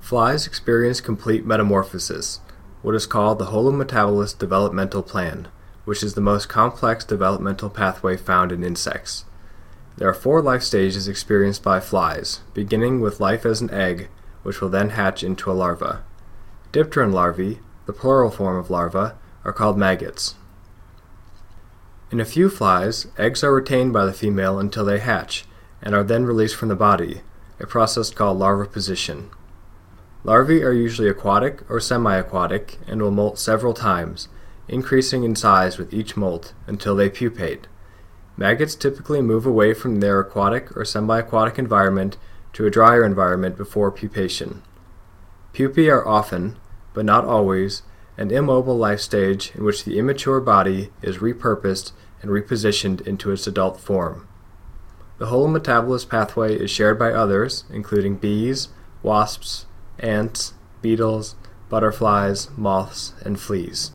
Flies experience complete metamorphosis, what is called the holometabolous developmental plan, which is the most complex developmental pathway found in insects. There are 4 life stages experienced by flies, beginning with life as an egg, which will then hatch into a larva. Dipteran larvae, the plural form of larva, are called maggots. In a few flies, eggs are retained by the female until they hatch, and are then released from the body, a process called larviposition. Larvae are usually aquatic or semi-aquatic and will molt several times, increasing in size with each molt until they pupate. Maggots typically move away from their aquatic or semi-aquatic environment to a drier environment before pupation. Pupae are often, but not always, an immobile life stage in which the immature body is repurposed and repositioned into its adult form. The holometabolous pathway is shared by others, including bees, wasps, ants, beetles, butterflies, moths, and fleas.